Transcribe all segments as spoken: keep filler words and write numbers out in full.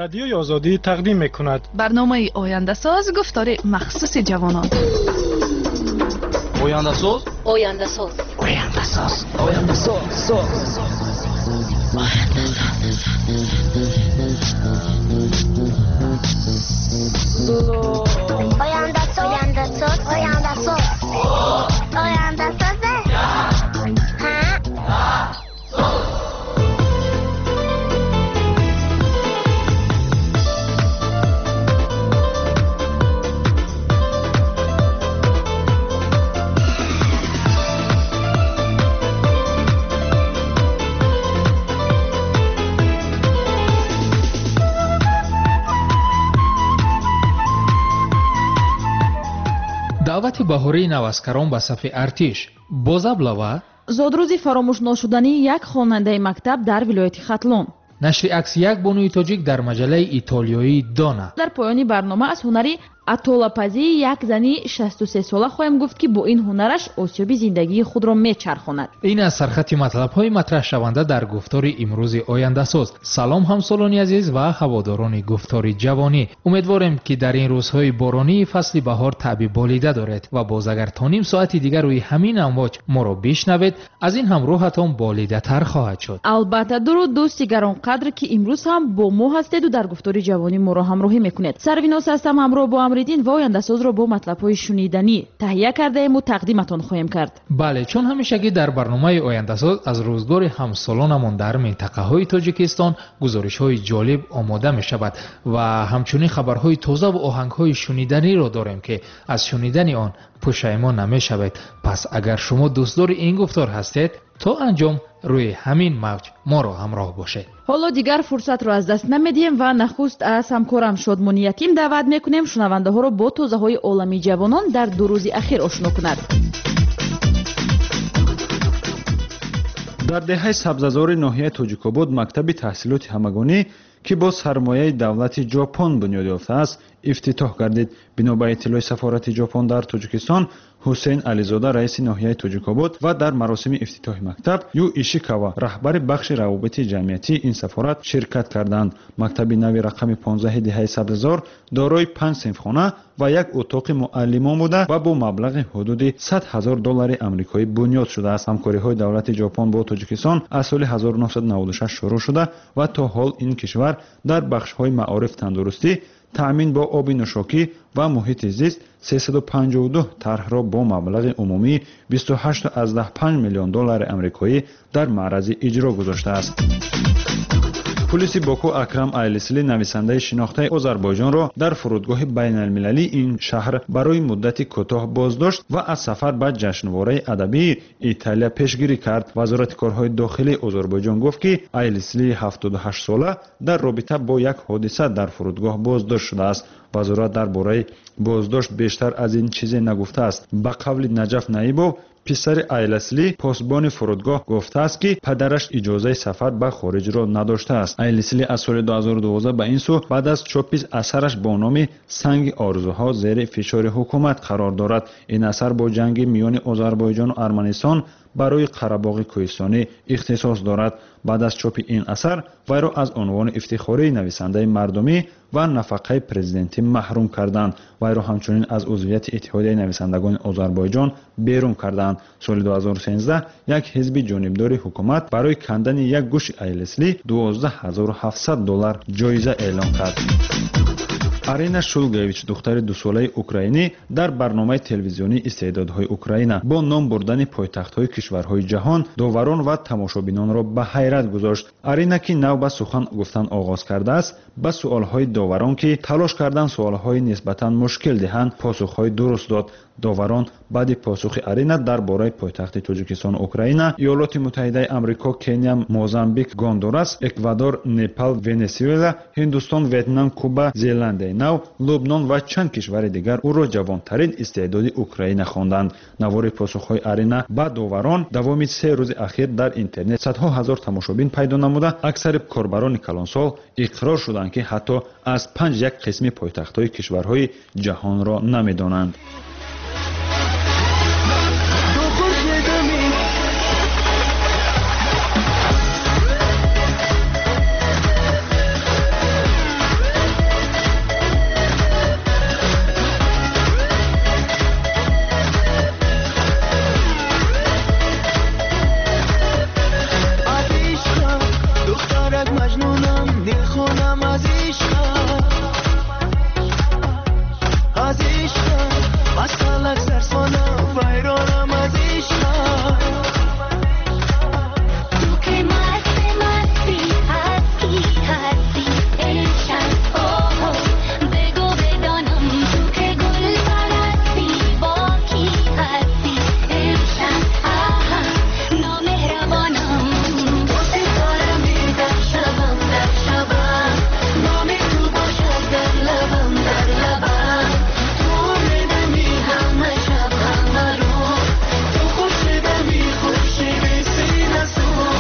رادیوی آزادی تقدیم می‌کند برنامه آینده ساز گفتار مخصوص جوانان. آینده ساز آینده ساز آینده ساز آینده ساز آینده ساز آینده ساز آینده ساز آینده ساز даъвати баҳории навазкарон ба сафи артиш бозаблава зодрӯзи фаромӯшношудании як хонандаи мактаб дар вилояти хатлон. нашри акси як бонуи тоҷик дар маҷалаи итолиёии дона. дар поёни барнома аз ҳунари атолапазии як зани шасту се сола хоҳем гуфт ки бо ин ҳунараш осёби зиндагии худро мечархонад. ин аз сархати матлабҳои матраҳшаванда дар гуфтори имрӯзи ояндасоз. салом ҳамсолони азиз ва ҳаводорони гуфтори ҷавонӣ. умедворем ки дар ин рӯзҳои боронии фасли баҳор таъби болида доред ва боз агар то ним соати дигар рӯи ҳамин амвоҷ моро бишнавед, аз ин ҳам рӯҳатон болидатар хоҳад шуд. албатта дуруд дӯсти гаронқадр ки имрӯз ҳам бо мо ҳастеду дар гуфтори ҷавонӣ моро ҳамроҳӣ мекунед. сарвинос ҳастам ҳамроҳ бо амриддин ва ояндасозро бо матлабҳои шуниданӣ таҳия кардаему тақдиматон хоҳем кард. бале, чун ҳамешагӣ дар барномаи ояндасоз аз рӯзгори ҳамсолонамон дар минтақаҳои тоҷикистон гузоришҳои ҷолиб омода мешавад ва ҳамчунин хабарҳои тозаву оҳангҳои шуниданиро дорем ки аз шунидани он пушаймон намешавед. пас агар шумо дӯстдори ин гуфтор ҳастед, то анҷом рӯи ҳамин мавҷ моро ҳамроҳ бошед. ҳоло дигар фурсатро аз даст намедиҳем ва нахуст аз ҳамкорам шодмони ятим даъват мекунем шунавандаҳоро бо тозаҳои оламии ҷавонон дар ду рӯзи ахир ошно кунад. дар деҳаи сабзазори ноҳияи тоҷикобод мактаби таҳсилоти ҳамагонӣ ки бо сармояи давлати ҷопон бунёд ёфтааст ифтитоҳ гардид. бино ба иттилои сафорати ҷопон дар тоҷикистон ҳусейн ализода раиси ноҳияи тоҷикобод ва дар маросими ифтитоҳи мактаб ю ишикава раҳбари бахши равобити ҷамъиятии ин сафорат ширкат карданд. мактаби нави рақами понздаҳи деҳаи сабзазор дорои панҷ синфхона ва як утоқи муаллимон буда ва бо маблағи ҳудуди сад ҳазор доллари амрикоӣ бунёд шудааст. ҳамкориҳои давлати ҷопон бо тоҷикистон аз соли ҳазору наҳсад наводу шаш шурӯъ шуда ва то ҳол ин кишвар дар бахшҳои маориф, тандурустӣ, таъмин бо оби нӯшокӣ ва муҳити зист сесаду панҷоҳу ду тарҳро бо маблағи умумии бисту ҳашт азда панҷ миллион доллари амрикоӣ дар маърази иҷро гузоштааст. пулиси Боку Акрам Айлисли нависандаи шинохтаи Озарбойҷонро дар фурудгоҳи байналмилалии ин шаҳр барои муддати кӯтоҳ боздошт ва аз сафар ба ҷашнвораи адабии Италия пешгирӣ кард. вазорати корҳои дохилии Озарбойҷон гуфт ки Айлисли ҳафтоду ҳашт сола дар робита бо як ҳодиса дар фурудгоҳ боздошт шудааст. вазорат дар бораи боздошт бештар аз ин чизе нагуфтааст. ба қавли Наҷаф Наибов, писари Айлисли посбони фурудгоҳ гуфтааст ки падараш иҷозаи сафар ба хориҷро надоштааст. Айлисли аз соли ду ҳазору дувоздаҳ ба ин сӯ баъд аз чопи асараш бо номи Санги орзуҳо зери фишори ҳукумат қарор дорад. ин асар бо ҷанги миёни Озарбойҷону Арманистон барои Қарабоғи Кӯҳистонӣ ихтисос дорад. баъд аз чопи ин асар вайро аз унвони ифтихории нависандаи мардумӣ ва нафақаи президентӣ маҳрум карданд. вайро ҳамчунин аз узвияти иттиҳодияи нависандагони Озарбойҷон берун карданд. соли ду ҳазору сенздаҳ як ҳизби ҷонибдори ҳукумат барои кандани як гӯши Айлисли дувоздаҳ ҳазору ҳафтсад доллар ҷоиза эълон кард. Арина Шулгевич, духтари дусолаи украинӣ, дар барномаи телевизионии истеъдодҳои Украина бо ном бурдани пойтахтҳои кишварҳои ҷаҳон доварон ва тамошобинонро ба ҳайрат гузошт. Арина ки нав ба сухан гуфтан оғоз кардааст, ба суолҳои доварон ки талош карданд суолҳои нисбатан мушкил диҳанд посухҳои дуруст дод. доварон баъди посухи Арина дар бораи пойтахти Тоҷикистону Украина, Иёлоти Муттаҳидаи Амрико, Кения, Мозамбик, Гондурас, Эквадор, Непал, Венесуэла, Ҳиндустон, Ветнам, Куба, Зеландияи Нав, Лубнон ва чанд кишвари дигар ӯро ҷавонтарин истеъдоди Украина хонданд. Навори посухҳои Арина ба доварон давоми се рӯзи ахир дар интернет садҳо ҳазор тамошобин пайдо намуда, аксари корбарони калонсол иқрор шуданд ки ҳатто аз панҷ як қисми пойтахтҳои кишварҳои ҷаҳонро намедонанд. ویرانم از عشقم از عشقم مسالک سرسانم ویرانم از عشقم تو که مستی مستی هستی هستی عشقم اوه بگو بدانم تو که گل پرستی با کی هستی عشقم آها نامهربانم تو ستاره می در شبم در شبم نام تو باشد در لبم در لبم تو ندمی همه شب همه روز تو خوش دمی خوشی بی سینه سوز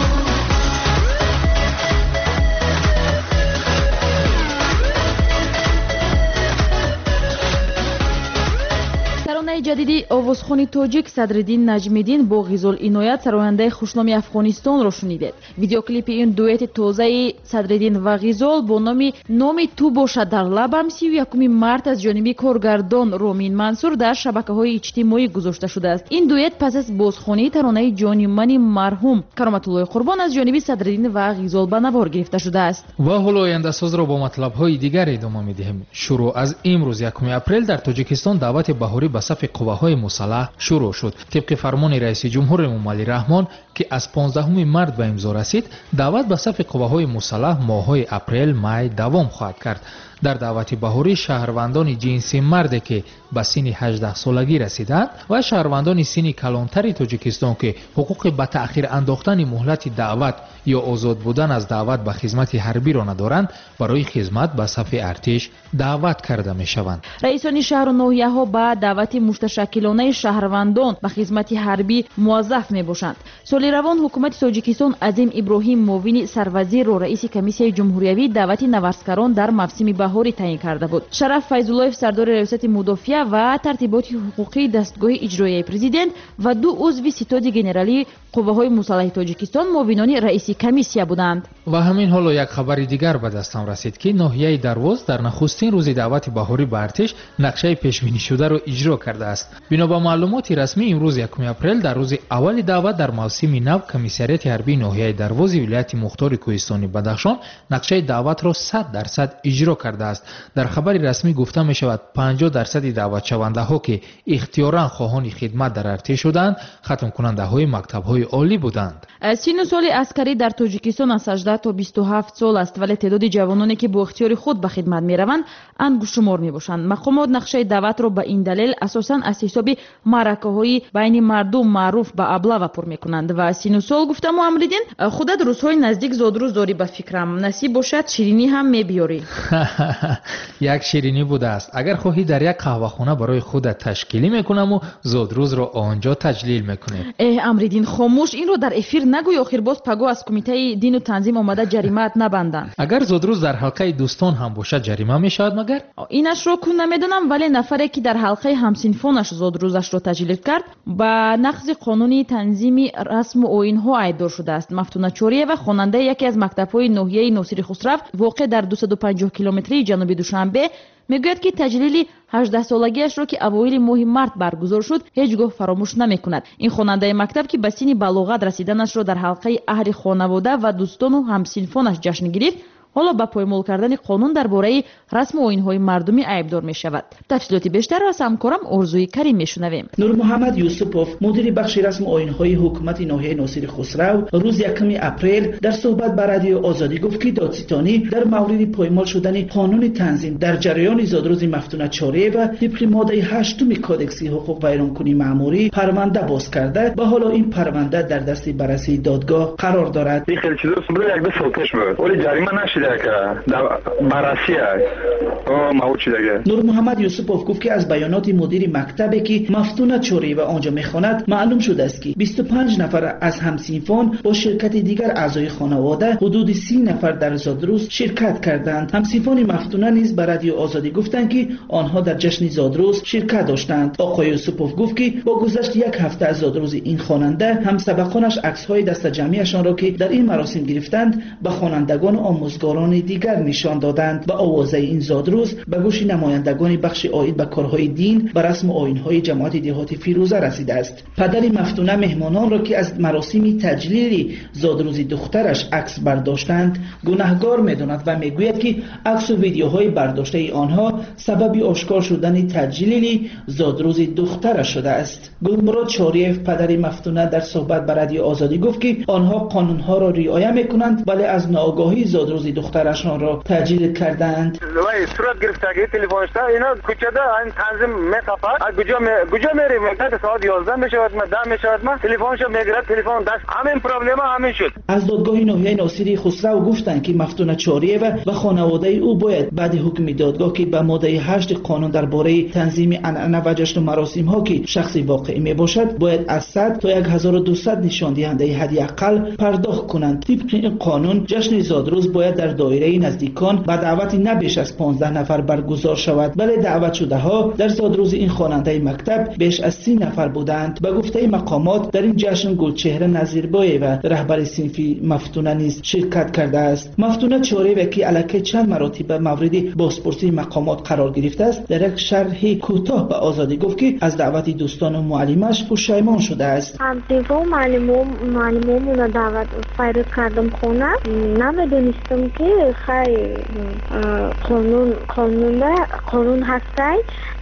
таронаи ҷадиди овозхони тоҷик садриддин наҷмиддин бо ғизол иноят сарояндаи хушноми афғонистонро шунидед. видеоклипи ин дуэти тозаи садриддин ва ғизол бо номи номи ту бошад дар лабам си якуми март аз ҷониби коргардон ромин мансур дар шабакаҳои иҷтимоӣ гузошта шудааст. ин дуэт пас аз бозхонии таронаи ҷонимани марҳум кароматуллои қурбон аз ҷониби садриддин ва ғизол ба навор гирифта шудааст. ва ҳоло ояндасозро бо матлабҳои дигар идома медиҳем. шурӯъ аз имрӯз якуми апрел дар тоҷикистон давати баҳорӣ ба сафи қувваҳои мусаллаҳ шурӯъ шуд. тибқи фармони раиси ҷумҳур эмомалӣ раҳмон ки аз понздаҳуми март ба имзо расид, даъват ба сафи қувваҳои мусаллаҳ моҳҳои апрел май давом хоҳад кард. дар даъвати баҳорӣ шаҳрвандони ҷинси марде ки ба синни ҳаждаҳсолагӣ расиданд ва шаҳрвандони синни калонтари тоҷикистон ки ҳуқуқи ба таъхир андохтани муҳлати даъват ё озод будан аз даъват ба хизмати ҳарбиро надоранд, барои хизмат ба сафи артиш даъват карда мешаванд. раисони шаҳру ноҳияҳо ба даъвати мушташаккилонаи шаҳрвандон ба хизмати ҳарбӣ муаззаф мебошанд. соли равон ҳукумати тоҷикистон азим иброҳим муовини сарвазирро раиси комиссияи ҷумҳуриявӣ даъвати наварскарон дар мавсими баҳорӣ таъин карда буд. шараф файзуллоев сардори раёсати мудофиа ва тартиботи ҳуқуқии дастгоҳи иҷроияи президент ва ду узви ситоди генералии қувваҳои мусаллаҳи тоҷикистон муовинони раиси комиссия буданд. ва ҳамин ҳоло як хабари дигар ба дастам расид ки ноҳияи дарвоз дар нахустин рӯзи даъвати баҳорӣ ба артиш нақшаи пешбинишударо иҷро кардааст. бино ба маълумоти расмӣ имрӯз якуми апрел дар рӯзи аввали даъват дар мавсими нав комиссарияти ҳарбии ноҳияи дарвози вилояти мухтори кӯҳистони бадахшон нақшаи даъватро сад дарсад иҷро кардааст. дар хабари расмӣ гуфта мешавад панҷоҳ дарсади даъватшавандаҳо ки ихтиёран хоҳони хидмат дар артиш шуданд хатмкунандаҳои мактабҳои олӣ буданд. синну соли аскарӣ дар тоҷикистон аз ҳаждаҳ то бисту ҳафт сол аст, вале теъдоди ҷавононе ки бо ихтиёри худ ба хидмат мераванд ангушумор мебошанд. мақомот нақшаи даъватро ба ин далел асосан аз ҳисоби маъракаҳои байни мардум маъруф ба аблава пур мекунанд. ва синну сол гуфтаму амридин худат рӯзҳои наздик зодрӯз дорӣ ба фикрам, насиб бошад ширинӣ ҳам мебиёрӣ. як ширинӣ будааст. агар хоҳӣ дар як қаҳвахона барои худат ташкилӣ мекунаму зодрӯзро онҷо таҷлил мекунем. э амридин хомӯш, инро дар эфир нагӯй, охир боз паго аз кумитаи дину танзим омада ҷаримаат набанданд. агар зодрӯз дар ҳалқаи дӯстон ҳам бошад ҷарима мешавад магар? инашро кун намедонам, вале нафаре ки дар ҳалқаи ҳамсинфонаш зодрӯзашро таҷлил кард ба нақзи қонуни танзими расму оинҳо айбдор шудааст. мафтуна чориева, хонандаи яке аз мактабҳои ноҳияи носири хусрав воқеъ дар дусаду панҷоҳ километрии ҷануби душанбе мегӯяд ки таҷлили ҳаждаҳсолагиашро ки авоили моҳи март баргузор шуд ҳеҷ гоҳ фаромӯш намекунад. ин хонандаи мактаб ки ба синни балоғат расиданашро дар ҳалқаи аҳли хонавода ва дӯстону ҳамсинфонаш ҷашн гирифт, ҳоло ба поймол кардани қонун дар бораи расму оинҳои мардумӣ айбдор мешавад. тафсилоти бештарро аз ҳамкорам Орзуи Карим мешунавем. нурмуҳаммад юсупов, мудири бахши расму оинҳои ҳукумати ноҳияи носири хусрав, рӯзи якуми апрел дар суҳбат ба радиои озодӣ гуфт ки додситонӣ дар мавриди поймол шудани қонуни танзим дар ҷараёни зодрӯзи мафтуна чориева тибқи моддаи ҳаштуми кодекси ҳуқуқ вайронкунӣ маъмурӣ парванда боз карда ва ҳоло ин парванда дар дасти баррасии додгоҳ қарор дорад. нурмуҳаммад юсупов гуфт ки аз баёноти мудири мактабе ки мафтуна чориева онҷо мехонад маълум шудааст ки бисту панҷ нафар аз ҳамсинфон бо ширкати дигар аъзои хонавода ҳудуди си нафар дар зодрӯз ширкат карданд. ҳамсинфони мафтуна низ ба радиои озодӣ гуфтанд ки онҳо дар ҷашни зодрӯз ширкат доштанд. оқои юсупов гуфт ки бо гузашти як ҳафта аз зодрӯзи ин хонанда ҳамсабақонаш аксҳои дастаҷамъиашонро ки дар ин маросим гирифтанд ба хонандагон омӯзгор زادروزگاران دیگر نشان دادند و آوازه این زادروز به گوش نمایندگان بخش عاید به کارهای دین و رسم و آیین‌های جماعت دهات فیروزه رسیده است. پدر مفتونه مهمانان را که از مراسم تجلیل زادروز دخترش عکس برداشتند گناهکار می‌داند و میگوید که عکس و ویدیوهای برداشته آنها سبب آشکار شدن تجلیل زادروز دخترش شده است. گلمراد چاریف پدر مفتونه در صحبت با رادیو آزادی گفت که آنها قانونها را رعایت می‌کنند ولی از ناآگاهی زادروز دخترشان را تجلیل کردند. وای صورت گرفتگی تلفنش اینا کوچه این تنظیم می‌خواد کجا کجا میری میگه ساعت یازده میشود ما ده میشود ما تلفنشو میگیرد تلفن دست همین پرابلم همین شد. از دادگاه ناحیه ناصری خسرو گفتند که مفتونه چاریف و خانواده او باید بعد حکم دادگاه که به ماده هشت قانون درباره تنظیم عنعنه و جشن و مراسم ها که شخصی واقعی می باشد باید از صد تا هزار و دویست نشان دهنده حداقل پرداخت کنند. طبق این قانون جشن زادروز باید در دایره نزدیکان با دعوت نه بیش از پانزده نفر برگزار شود، ولی دعوت شده ها در زادروز این خواننده مکتب بیش از سی نفر بودند. به گفته مقامات در این جشن گلچهره نظیربای و رهبر صنفی مفتونه نیز شرکت کرده است. مفتونه چاریف که الکی چند مراتب مورد بازپرسی مقامات قرار گرفته است در یک شرح کوتاه به آزادی گفت که از دعوت دوستان و معلمش پشیمان شده است. همدیگه و معلمون معلمون را دعوت فرستادم کردم خونه، نمیدونستم که خیلی قانون قانون قانون هستی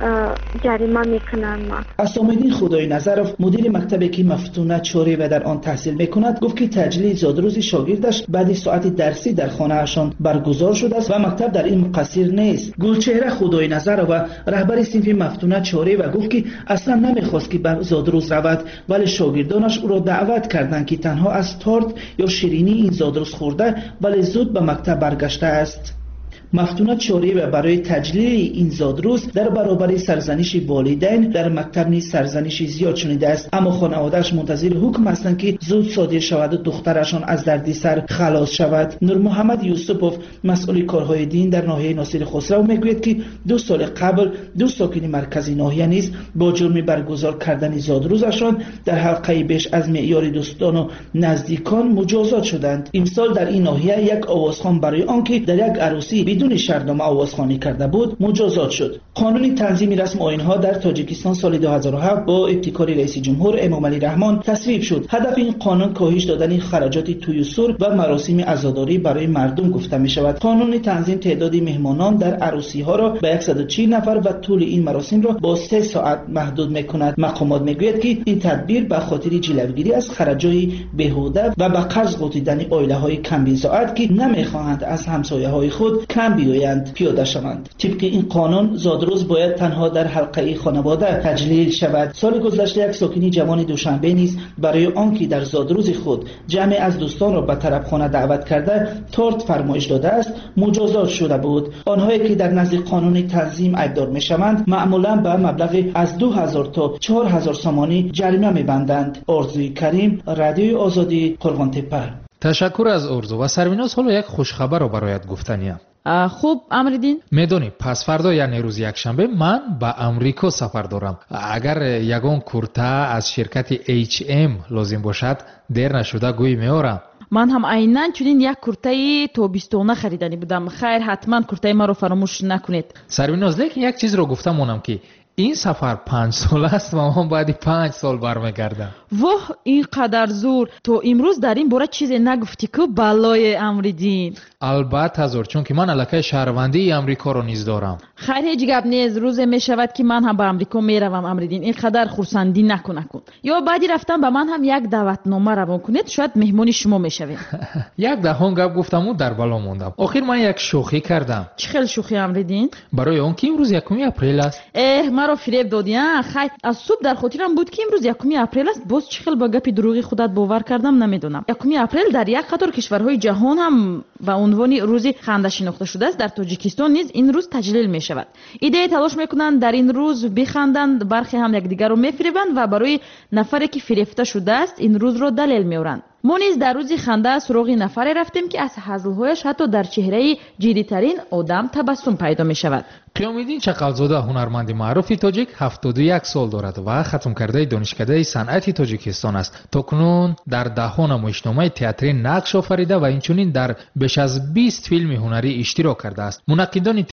جریمه میکنن. ما اسام‌الدین خدای نظرов مدیر مکتبی که مفتونه چاریف و در آن تحصیل میکند گفت که تجلیل زادروز شاگردش بعد ساعت درسی در خانه‌شان برگزار شده است و مکتب در این مقصر نیست. گلچهره خدای نظرov و رهبر صنف مفتونه چاریف گفت که اصلا نمیخواست که به زادروز رود ولی شاگردانش او را دعوت کردند که تنها از تارت یا شیرینی این زادروز خورده ولی زود به مکتب برگشته است. مفتونه چاریف برای تجلیل این زادروز در برابر سرزنش والدین در مکتب نیز سرزنش زیاد شنیده است، اما خانواده‌اش منتظر حکم هستند که زود صادر شود و دخترشان از دردسر خلاص شود. نور محمد یوسفوف مسئول کارهای دین در ناحیه ناصر خسرو میگوید که دو سال قبل دو ساکن مرکزی ناحیه نیز با جرم برگزار کردن زادروزشان در حلقه بیش از معیار دوستان و نزدیکان مجازات شدند. امسال در این ناحیه یک آوازخوان برای آنکه در یک عروسی بدون شرطنامه آوازخوانی کرده بود مجازات شد. قانون تنظیم رسم آیین‌ها در تاجیکستان سال دو هزار و هفت با ابتکار رئیس جمهور امام علی رحمان تصویب شد. هدف این قانون کاهش دادن خراجات توی سور و مراسم عزاداری برای مردم گفته می شود. قانون تنظیم تعداد مهمانان در عروسی ها را به صد و چهل نفر و طول این مراسم را با سه ساعت محدود می کند. مقامات می گوید که این تدبیر به خاطر جلوگیری از خراجات بیهوده و به قرض غوطیدن عائله های کم بی‌زاعت که نمی خواهند از همسایه های خود کم بیایند پیاده شوند. طبق این قانون زادروز باید تنها در حلقه خانواده تجلیل شود. سال گذشته یک ساکن جوان دوشنبه نیز برای آنکه در زادروز خود جمع از دوستان را به طربخانه دعوت کرده تارت فرمایش داده است مجازات شده بود. آنهایی که در نزد قانون تنظیم ایبدار میشوند معمولا به مبلغ از دو هزار تا چهار هزار سامانی جریمه میبندند. آرزوی کریم، رادیوی آزادی، قرغان‌تپه. تشکر از ارزو و سریناز. حالا یک خوشخبر رو برایت گفتنیم. خوب امریدین میدونی پس فردا یعنی روز یکشنبه من به امریکا سفر دارم. اگر یگان کورتا از شرکت ایچ ام لازم باشد دیر نشده گوی میارم. من هم عیناً چنین یک کورتای تابستانه خریدنی بودم. خیر حتما کورتای ما رو فراموش نکنید. سریناز لیکن یک چیز رو گفتم اونم که این سفر پنج سال است و من بعد پنج سال برمیگردم. واه اینقدر زور. تو امروز در این باره چیزی نگفتی که بلای امریدین؟ البته زور، چون که من علاقه شهروندی امریکا رو نیز دارم. خیر هیچ گپ نیست. روز می شود که من هم به امریکا میروم امریدین. اینقدر خرسندی نکن نکن. یا بعدی رفتم به من هم یک دعوتنامه روان کنید شاید مهمون شما میشویم. یک دهان گپ گفتم و در بالا موندم. آخر من یک شوخی کردم. چه خیلی شوخی امریدین؟ برای اون که امروز یکم اپریل است. اه مرا فریب دادی ها. خیر از صبح در خاطرم بود که امروز یکم اپریل است. باز چه خیلی با گپ دروغی خودت باور کردم نمیدونم. یکم اپریل در یک قطار کشورهای جهان هم به عنوان روزی خنده شناخته شده است. در تاجیکستان نیز این روز تجلیل می شود. ایده تلاش میکنند در این روز بخندند، برخی هم یکدیگر رو میفریبند و برای نفری که فریفته شده است این روز رو دلیل میارند. ما نیز در روز خنده سراغ نفری رفتیم که از هزل‌هایش حتی در چهره جدی‌ترین آدم تبسم پیدا می‌شود. قیام‌الدین چقلزاده هنرمند معروفی تاجیک هفتاد و یک سال دارد و ختم کرده دانشکده صنعت تاجیکستان است. تاکنون در ده‌ها نمایشنامه تئاتری نقش آفریده و اینچنین در بیش از بیست فیلم هنری اشتراک کرده است. منعقدان